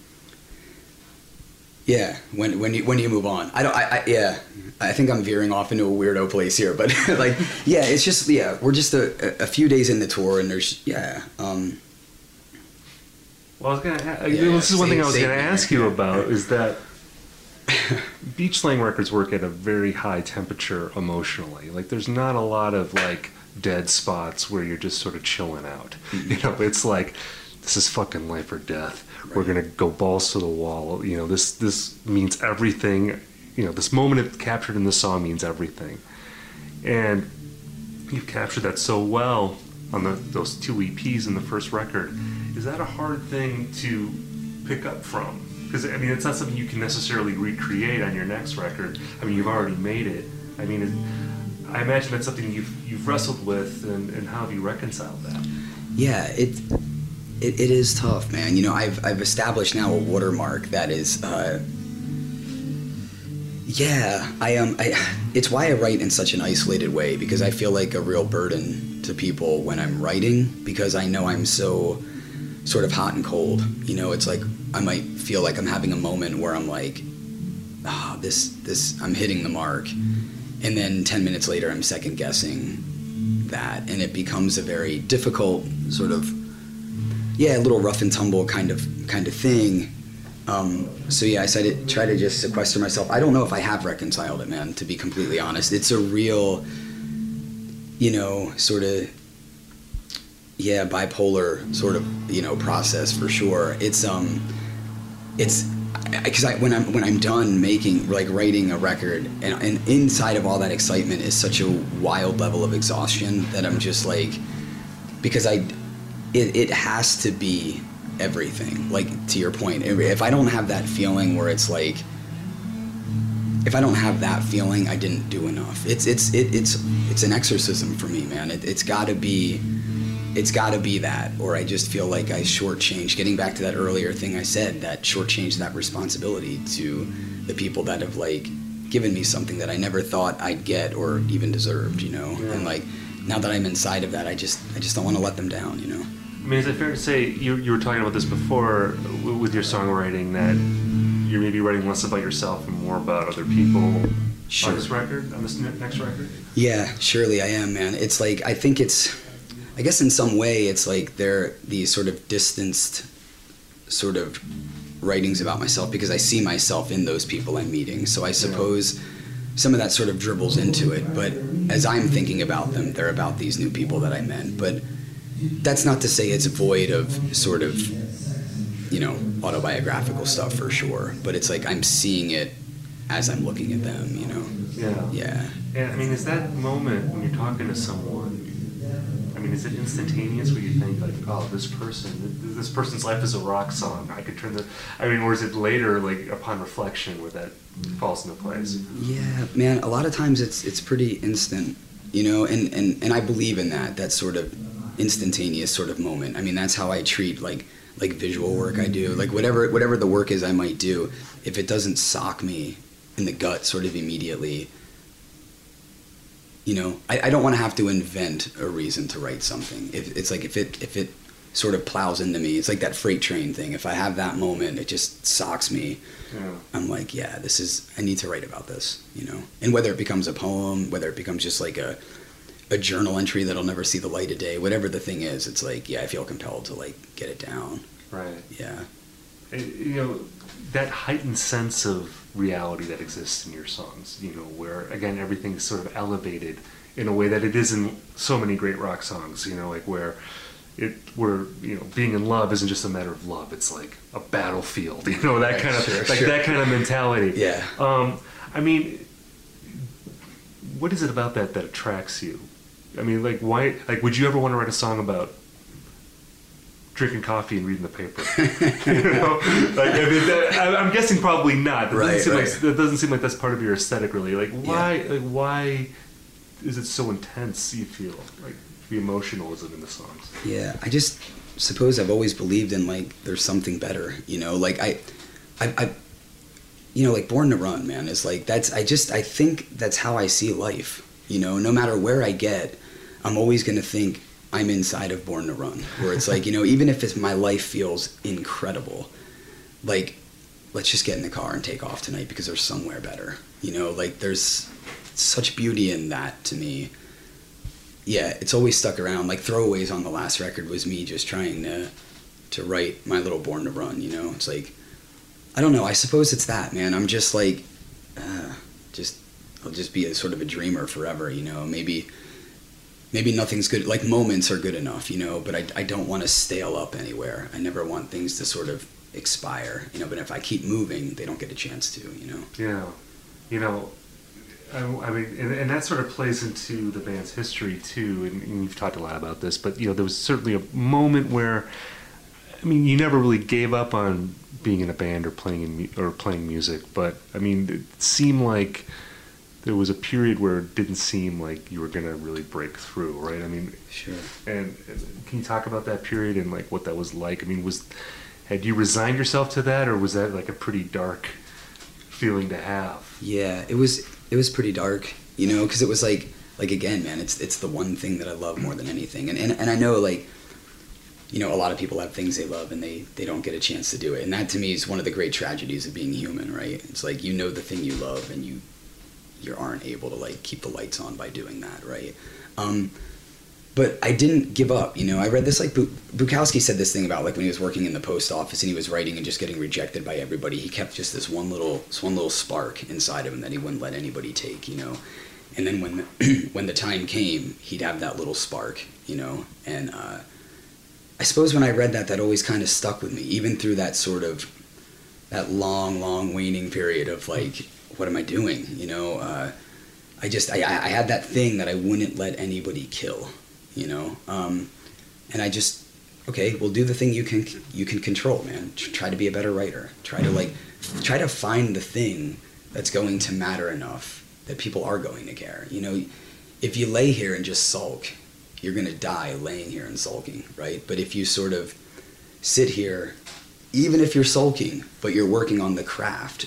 yeah, when when you when you move on. I don't, I, I yeah, I think I'm veering off into a weirdo place here, but like, yeah, it's just, yeah, we're just a, a few days in the tour, and there's, yeah. Um, Well, I was gonna. Ha- Yeah, this is one thing I was same- gonna same ask here. you about is that Beach Slang Records work at a very high temperature emotionally. Like, there's not a lot of like dead spots where you're just sort of chilling out. Mm-hmm. You know, it's like, this is fucking life or death. Right. We're gonna go balls to the wall. You know, this this means everything. You know, this moment it captured in the song means everything, and you've captured that so well on the those two E Ps in the first record. Is that a hard thing to pick up from? Because, I mean, it's not something you can necessarily recreate on your next record. I mean, you've already made it. I mean, it, I imagine that's something you've you've wrestled with, and, and how have you reconciled that? yeah, it, it it is tough, man. You know, I've I've established now a watermark that is, uh, yeah, I um, I, it's why I write in such an isolated way, because I feel like a real burden to people when I'm writing, because I know I'm so sort of hot and cold. You know, it's like I might feel like I'm having a moment where I'm like, ah, oh, this this I'm hitting the mark, and then ten minutes later I'm second guessing that, and it becomes a very difficult sort of, yeah, a little rough and tumble kind of kind of thing. Um, so yeah, I said it, try to just sequester myself. I don't know if I have reconciled it, man, to be completely honest. It's a real, you know, sort of, yeah, bipolar sort of, you know, process for sure. It's um, it's because I when I'm when I'm done making, like, writing a record, and, and inside of all that excitement is such a wild level of exhaustion that I'm just like, because I, it it has to be everything. Like, to your point, if I don't have that feeling where it's like, if I don't have that feeling, I didn't do enough. It's it's it, it's it's an exorcism for me, man. It, it's got to be. It's got to be that, or I just feel like I shortchanged, getting back to that earlier thing I said, that shortchanged that responsibility to the people that have, like, given me something that I never thought I'd get or even deserved, you know? Yeah. And, like, now that I'm inside of that, I just I just don't want to let them down, you know? I mean, is it fair to say, you you were talking about this before w- with your songwriting, that you're maybe writing less about yourself and more about other people Sure. on this record, on this ne- next record? Yeah, surely I am, man. It's like, I think it's, I guess in some way it's like they're these sort of distanced sort of writings about myself because I see myself in those people I'm meeting. So I suppose yeah. some of that sort of dribbles into it. But as I'm thinking about them, they're about these new people that I met. But that's not to say it's void of sort of, you know, autobiographical stuff for sure. But it's like I'm seeing it as I'm looking at them, you know? Yeah. Yeah. And I mean, is that moment when you're talking to someone, I mean, is it instantaneous where you think like, oh, this person, this person's life is a rock song. I could turn the, I mean, or is it later, like upon reflection, where that falls into place? Yeah, man. A lot of times it's it's pretty instant, you know, and, and, and I believe in that, that sort of instantaneous sort of moment. I mean, that's how I treat like like visual work I do. Like whatever whatever the work is I might do, if it doesn't sock me in the gut sort of immediately, you know, I, I don't want to have to invent a reason to write something. If it's like if it if it sort of plows into me, it's like that freight train thing. If I have that moment, it just socks me. Yeah. I'm like, yeah, this is, I need to write about this, you know. And whether it becomes a poem, whether it becomes just like a a journal entry that'll never see the light of day, whatever the thing is, it's like, yeah, I feel compelled to like get it down. Right. Yeah. And, you know, that heightened sense of reality that exists in your songs, you know, where again everything is sort of elevated in a way that it is in so many great rock songs, you know, like where it where you know being in love isn't just a matter of love, it's like a battlefield, you know, that right, kind of sure, like sure. that kind of mentality. Yeah. Um, I mean, what is it about that that attracts you? I mean, like why? Like, would you ever want to write a song about drinking coffee and reading the paper? You know, like I mean, that, I'm guessing probably not. That right, doesn't seem right. like that doesn't seem like that's part of your aesthetic, really. Like, why? Yeah. Like, why is it so intense? You feel like the emotionalism in the songs. Yeah, I just suppose I've always believed in like there's something better. You know, like I, I, I you know, like Born to Run, man, is like that's. I just I think that's how I see life. You know, no matter where I get, I'm always gonna think I'm inside of Born to Run, where it's like, you know, even if it's, my life feels incredible, like, let's just get in the car and take off tonight because there's somewhere better. You know, like, there's such beauty in that to me. Yeah, it's always stuck around. Like, Throwaways on the last record was me just trying to to write my little Born to Run, you know? It's like, I don't know, I suppose it's that, man. I'm just like, uh, just, I'll just be a sort of a dreamer forever, you know? Maybe... Maybe nothing's good, like moments are good enough, you know, but I, I don't want to stale up anywhere. I never want things to sort of expire, you know, but if I keep moving, they don't get a chance to, you know. Yeah. You know, I, I mean, and, and that sort of plays into the band's history too, and, and you've talked a lot about this, but, you know, there was certainly a moment where, I mean, you never really gave up on being in a band or playing in, or playing music, but, I mean, it seemed like there was a period where it didn't seem like you were going to really break through, right? I mean, sure. And, and can you talk about that period and like what that was like? I mean, was had you resigned yourself to that, or was that like a pretty dark feeling to have? Yeah, it was. It was pretty dark, you know, because it was like, like again, man, it's it's the one thing that I love more than anything, and and and I know like, you know, a lot of people have things they love and they they don't get a chance to do it, and that to me is one of the great tragedies of being human, right? It's like you know the thing you love and you. you aren't able to like keep the lights on by doing that, right? Um, but I didn't give up, you know. I read this like Bu- Bukowski said this thing about like when he was working in the post office and he was writing and just getting rejected by everybody. He kept just this one little, this one little spark inside of him that he wouldn't let anybody take, you know. And then when the, when the time came, he'd have that little spark, you know. And uh, I suppose when I read that, that always kind of stuck with me, even through that sort of that long, long waning period of like. What am I doing? You know, uh, I just, I, I had that thing that I wouldn't let anybody kill, you know? Um, and I just, okay, well, do the thing you can, you can control, man. Try to be a better writer. Try to like, try to find the thing that's going to matter enough that people are going to care. You know, if you lay here and just sulk, you're going to die laying here and sulking, right? But if you sort of sit here, even if you're sulking, but you're working on the craft,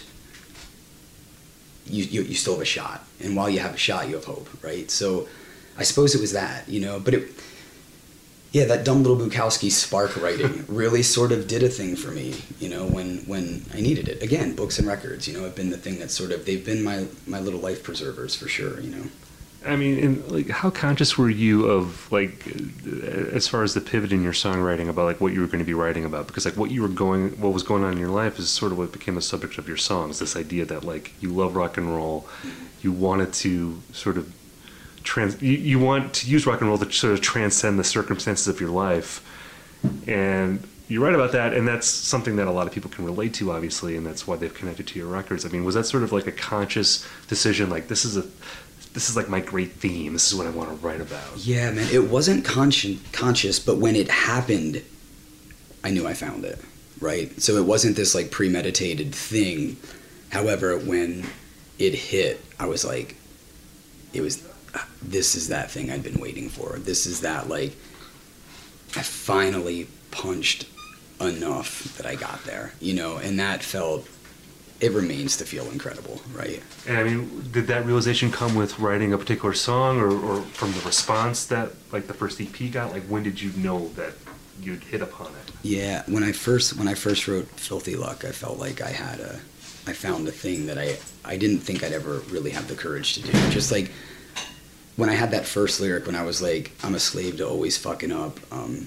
You, you you still have a shot, and while you have a shot, you have hope, right? So, I suppose it was that, you know. But it, yeah, that dumb little Bukowski spark writing really sort of did a thing for me, you know, when when I needed it. Again, books and records, you know, have been the thing that sort of they've been my my little life preservers for sure, you know. I mean, and like, how conscious were you of like, as far as the pivot in your songwriting about like what you were going to be writing about? Because like what you were going, what was going on in your life is sort of what became the subject of your songs. This idea that like you love rock and roll, you wanted to sort of trans, you, you want to use rock and roll to sort of transcend the circumstances of your life, and you write about that, and that's something that a lot of people can relate to, obviously, and that's why they've connected to your records. I mean, was that sort of like a conscious decision, like this is a this is like my great theme, this is what I want to write about? Yeah, man, it wasn't consci- conscious, but when it happened, I knew I found it, right? So it wasn't this like premeditated thing. However, when it hit, I was like, it was, this is that thing I'd been waiting for. This is that, like, I finally punched enough that I got there, you know, and that felt, it remains to feel incredible, right? And I mean, did that realization come with writing a particular song, or, or from the response that like the first E P got? Like, when did you know that you'd hit upon it? Yeah, when I first when I first wrote Filthy Luck, I felt like I had a, I found a thing that I I didn't think I'd ever really have the courage to do. Just like when I had that first lyric, when I was like, I'm a slave to always fucking up. Um,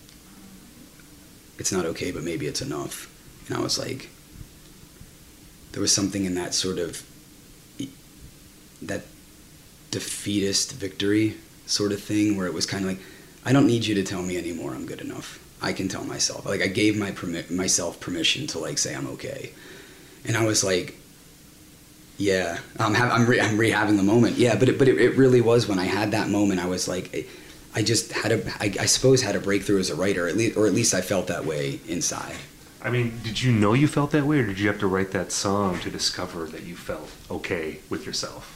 it's not okay, but maybe it's enough. And I was like, there was something in that sort of, that defeatist victory sort of thing where it was kind of like, I don't need you to tell me anymore I'm good enough. I can tell myself. Like, I gave my permi- myself permission to, like, say I'm okay. And I was like, yeah, I'm, ha- I'm, re- I'm rehabbing the moment. Yeah, but it, but it, it really was when I had that moment, I was like, I just had a, I, I suppose had a breakthrough as a writer, at least, or at least I felt that way inside. I mean, did you know you felt that way, or did you have to write that song to discover that you felt okay with yourself?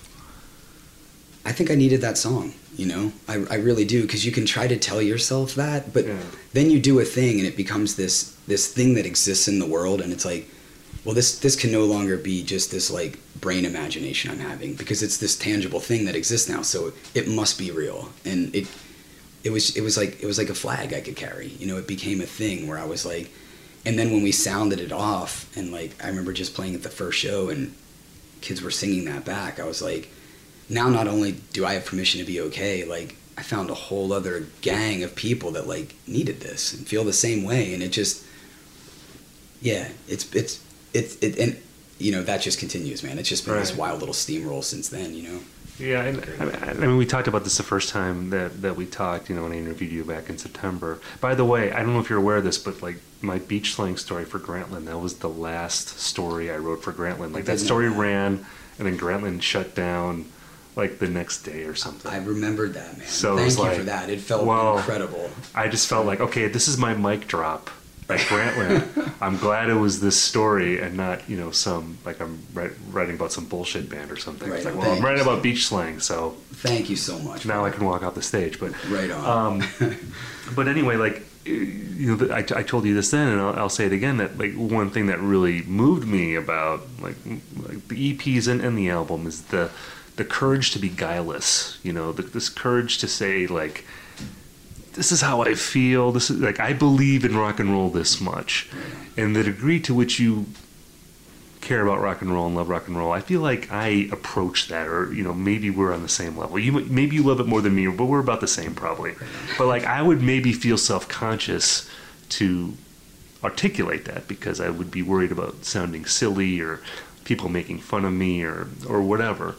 I think I needed that song, you know? I, I really do, because you can try to tell yourself that, but yeah. Then you do a thing and it becomes this this thing that exists in the world, and it's like, well, this this can no longer be just this like brain imagination I'm having, because it's this tangible thing that exists now, so it must be real. And it it was it was like it was like a flag I could carry, you know? It became a thing where I was like, and then when we sounded it off, and like I remember just playing at the first show and kids were singing that back, I was like, now not only do I have permission to be okay, like I found a whole other gang of people that like needed this and feel the same way. And it just, yeah, it's, it's, it's, it, and you know, that just continues, man. It's just been right. This wild little steamroll since then, you know? Yeah, and I mean, we talked about this the first time that, that we talked, you know, when I interviewed you back in September. By the way, I don't know if you're aware of this, but like my beach slang story for Grantland, that was the last story I wrote for Grantland. Like that story ran, and then Grantland shut down like the next day or something. I remembered that, man. So Thank you like, for that. It felt well, incredible. I just felt like, okay, this is my mic drop. Like Grantland, I'm glad it was this story and not, you know, some, like I'm write, writing about some bullshit band or something. Right, it's like, well, I'm writing so about beach slang, so. Thank you so much. Now I can walk off the stage, but. Right on. Um, but anyway, like, you know, I, I told you this then, and I'll, I'll say it again, that like one thing that really moved me about like, like the E Ps and, and the album is the the courage to be guileless. You know, the, this courage to say like, this is how I feel. This is like I believe in rock and roll this much, and the degree to which you care about rock and roll and love rock and roll, I feel like I approach that, or you know, maybe we're on the same level. You maybe you love it more than me, but we're about the same probably. But like I would maybe feel self-conscious to articulate that because I would be worried about sounding silly or people making fun of me or or whatever,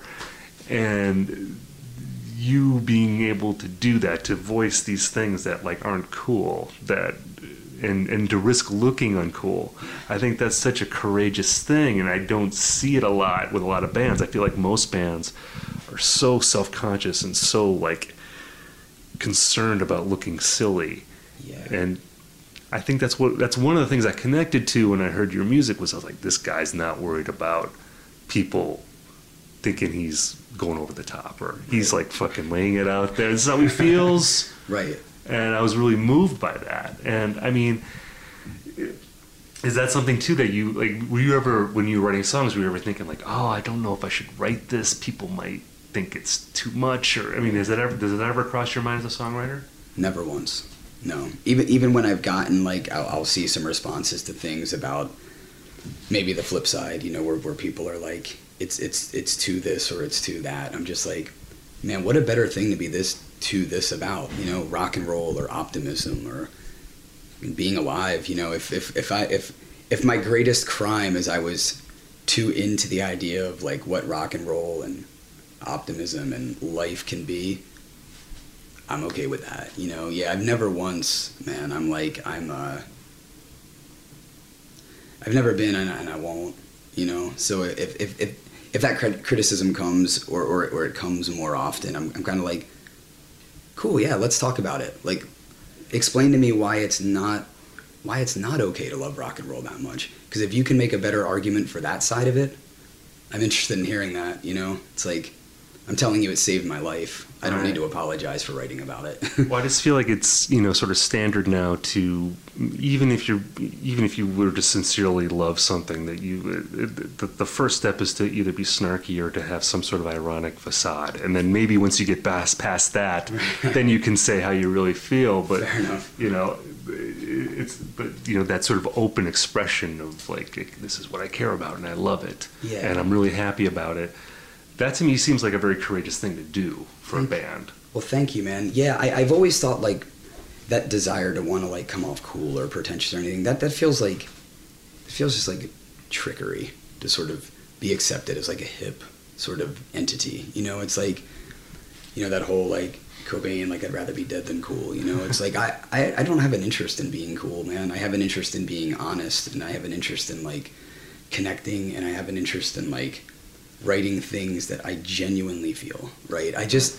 and you being able to do that, to voice these things that like aren't cool, that and and to risk looking uncool, I think that's such a courageous thing, and I don't see it a lot with a lot of bands. I feel like most bands are so self-conscious and so like concerned about looking silly. Yeah. And I think that's what that's one of the things I connected to when I heard your music was I was like, this guy's not worried about people thinking he's going over the top, or he's like fucking laying it out there. This is how he feels. Right. And I was really moved by that. And I mean, is that something too that you like? Were you ever, when you were writing songs, were you ever thinking like, oh, I don't know if I should write this? People might think it's too much. Or I mean, is that ever does it ever cross your mind as a songwriter? Never once. No. Even even when I've gotten like, I'll, I'll see some responses to things about maybe the flip side, you know, where where people are like, it's it's it's to this or it's to that. I'm just like, man, what a better thing to be this to this about, you know, rock and roll or optimism or being alive. You know, if if if I if if my greatest crime is I was too into the idea of like what rock and roll and optimism and life can be, I'm okay with that. You know, yeah, I've never once, man, I'm like, I'm, uh, I've never been and I, and I won't, you know, so if, if, if, if that criticism comes or, or, or it comes more often, I'm, I'm kind of like, cool, yeah, let's talk about it. Like, explain to me why it's not, why it's not okay to love rock and roll that much. Because if you can make a better argument for that side of it, I'm interested in hearing that, you know? It's like, I'm telling you it saved my life. I don't right. need to apologize for writing about it. Well, I just feel like it's, you know, sort of standard now to, even if you're, even if you were to sincerely love something, that you, the, the first step is to either be snarky or to have some sort of ironic facade. And then maybe once you get past, past that, then you can say how you really feel. But, fair enough. You know, it's, but, you know, that sort of open expression of like, this is what I care about and I love it. Yeah. And I'm really happy about it. That to me seems like a very courageous thing to do for thank, a band. Well, thank you, man. Yeah, I, I've always thought like that desire to want to like come off cool or pretentious or anything, that, that feels like, it feels just like trickery to sort of be accepted as like a hip sort of entity. You know, it's like, you know, that whole like Cobain, like I'd rather be dead than cool. You know, it's like I, I, I don't have an interest in being cool, man. I have an interest in being honest, and I have an interest in like connecting, and I have an interest in like writing things that I genuinely feel, right? I just,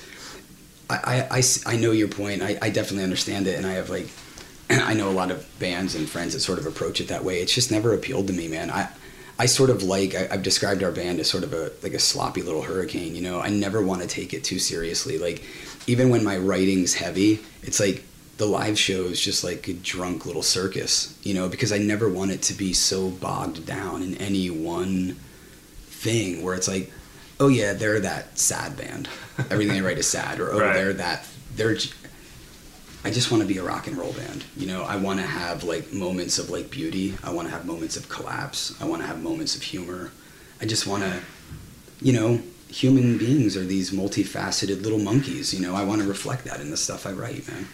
I, I, I, I know your point. I, I definitely understand it. And I have like, I know a lot of bands and friends that sort of approach it that way. It's just never appealed to me, man. I, I sort of like, I, I've described our band as sort of a, like a sloppy little hurricane, you know? I never want to take it too seriously. Like, even when my writing's heavy, it's like the live show is just like a drunk little circus, you know? Because I never want it to be so bogged down in any one thing where it's like, oh yeah, they're that sad band. Everything they write is sad. Or oh, right. they're that. They're. I just want to be a rock and roll band. You know, I want to have like moments of like beauty. I want to have moments of collapse. I want to have moments of humor. I just want to, you know, human beings are these multifaceted little monkeys. You know, I want to reflect that in the stuff I write, man.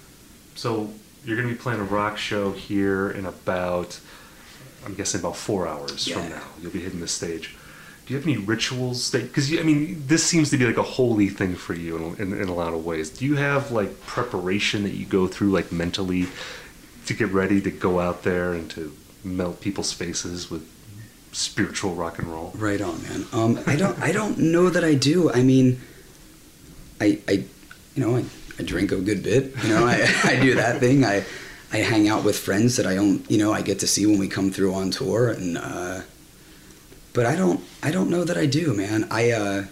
So you're going to be playing a rock show here in about, I'm guessing about four hours yeah. from now. You'll be hitting the stage. Do you have any rituals that, because I mean, this seems to be like a holy thing for you in, in, in a lot of ways. Do you have like preparation that you go through like mentally to get ready to go out there and to melt people's faces with spiritual rock and roll? Right on, man. Um, I don't, I don't know that I do. I mean, I, I, you know, I, I drink a good bit. You know, I, I do that thing. I, I hang out with friends that I don't, you know, I get to see when we come through on tour, and. Uh, But I don't, I don't know that I do, man. I, uh,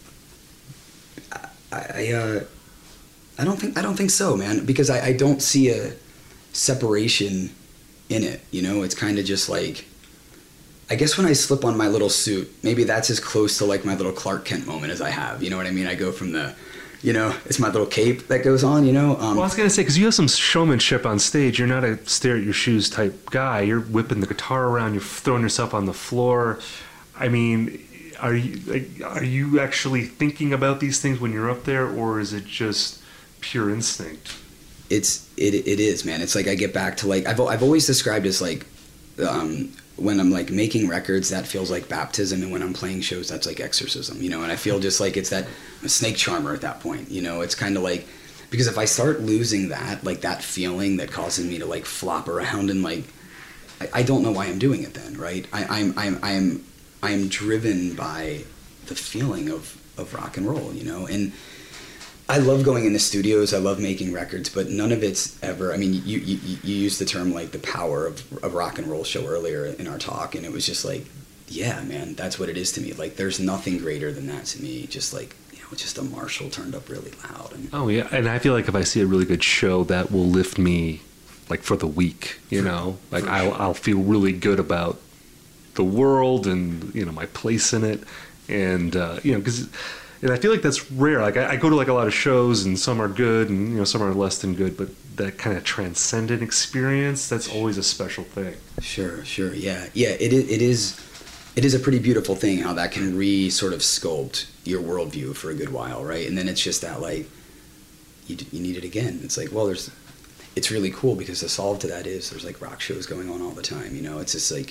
I, I, uh, I don't think, I don't think so, man. Because I, I don't see a separation in it. You know, it's kind of just like, I guess when I slip on my little suit, maybe that's as close to like my little Clark Kent moment as I have. You know what I mean? I go from the, you know, it's my little cape that goes on, you know? Um, well, I was going to say, because you have some showmanship on stage. You're not a stare at your shoes type guy. You're whipping the guitar around. You're throwing yourself on the floor. I mean, are you like, are you actually thinking about these things when you're up there, or is it just pure instinct? It's it it is, man. It's like I get back to like I've I've always described as like um, when I'm like making records, that feels like baptism, and when I'm playing shows, that's like exorcism, you know. And I feel just like it's that a snake charmer at that point, you know. It's kind of like, because if I start losing that, like that feeling that causes me to like flop around and like I, I don't know why I'm doing it then, right? I, I'm I'm I'm I am driven by the feeling of, of rock and roll, you know, and I love going into studios. I love making records, but none of it's ever, I mean, you, you, you used the term like the power of a rock and roll show earlier in our talk. And it was just like, yeah, man, that's what it is to me. Like there's nothing greater than that to me. Just like, you know, just a Marshall turned up really loud. And, oh yeah. And I feel like if I see a really good show, that will lift me like for the week, you know, like I'll, I'll feel really good about the world and, you know, my place in it. And, uh, you know, because, and I feel like that's rare. Like I, I go to like a lot of shows and some are good and, you know, some are less than good, but that kind of transcendent experience, that's always a special thing. Sure, sure. Yeah. Yeah. It is, it is, it is a pretty beautiful thing how that can re sort of sculpt your worldview for a good while, right? And then it's just that like you you need it again. It's like, well, there's it's really cool because the solve to that is there's like rock shows going on all the time, you know. It's just like,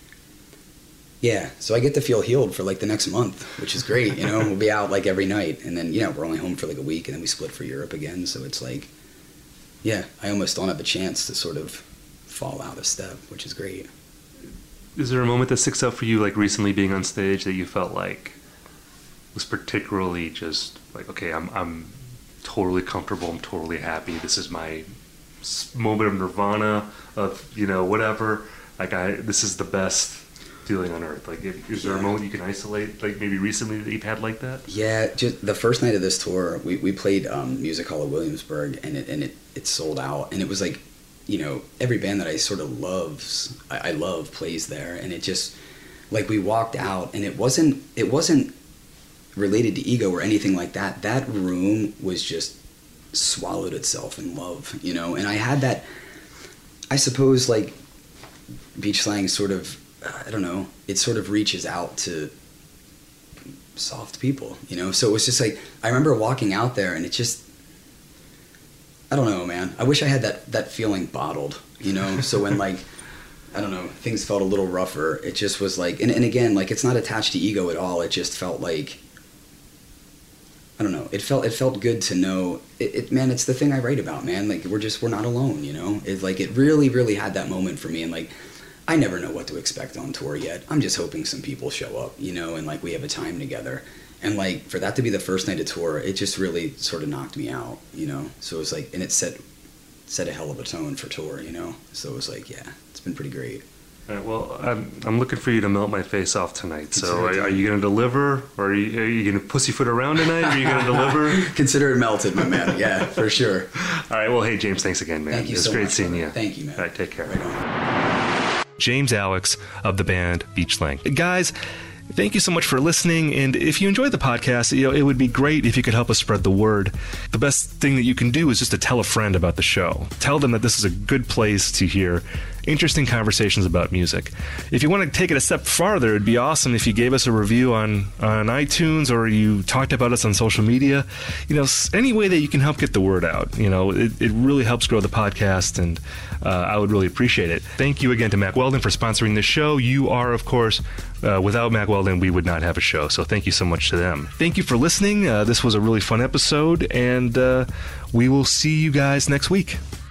yeah, so I get to feel healed for like the next month, which is great, you know. We'll be out like every night, and then, you know, we're only home for like a week, and then we split for Europe again. So it's like, yeah, I almost don't have a chance to sort of fall out of step, which is great. Is there a moment that sticks out for you, like recently being on stage, that you felt like was particularly just like, okay, I'm I'm totally comfortable, I'm totally happy, this is my moment of nirvana, of, you know, whatever, like I this is the best feeling on earth? Like, is there yeah. a moment you can isolate, like maybe recently that you've had like that? Yeah, just the first night of this tour, we, we played um, Music Hall of Williamsburg, and it and it, it sold out, and it was like, you know, every band that I sort of loves, I, I love plays there, and it just, like, we walked out, and it wasn't it wasn't related to ego or anything like that. That room was just swallowed itself in love, you know, and I had that, I suppose, like, beach slang sort of, I don't know, it sort of reaches out to soft people, you know, so it was just like, I remember walking out there, and it just, I don't know, man, I wish I had that, that feeling bottled, you know, so when, like, I don't know, things felt a little rougher, it just was like, and, and again, like, it's not attached to ego at all, it just felt like, I don't know, it felt it felt good to know, it, it man, it's the thing I write about, man, like, we're just, we're not alone, you know, it, like, it really, really had that moment for me, and, like, I never know what to expect on tour yet, I'm just hoping some people show up, you know, and, like, we have a time together, and, like, for that to be the first night of tour, it just really sort of knocked me out, you know, so it was like, and it set, set a hell of a tone for tour, you know, so it was like, yeah, it's been pretty great. All right, well, I'm, I'm looking for you to melt my face off tonight. So are, are you going to deliver? Or are you, are you going to pussyfoot around tonight? Are you going to deliver? Consider it melted, my man. Yeah, for sure. All right, well, hey, James, thanks again, man. Thank you It was so great much, seeing brother. you. Thank you, man. All right, take care. Right on. James Alex of the band Beach Slang. Guys, thank you so much for listening, and if you enjoyed the podcast, you know, it would be great if you could help us spread the word. The best thing that you can do is just to tell a friend about the show. Tell them that this is a good place to hear interesting conversations about music. If you want to take it a step farther, it'd be awesome if you gave us a review on, on iTunes, or you talked about us on social media. You know, any way that you can help get the word out. You know, it, it really helps grow the podcast, and uh, I would really appreciate it. Thank you again to Mack Weldon for sponsoring this show. You are, of course, uh, without Mack Weldon, we would not have a show, so thank you so much to them. Thank you for listening. Uh, this was a really fun episode, and uh, we will see you guys next week.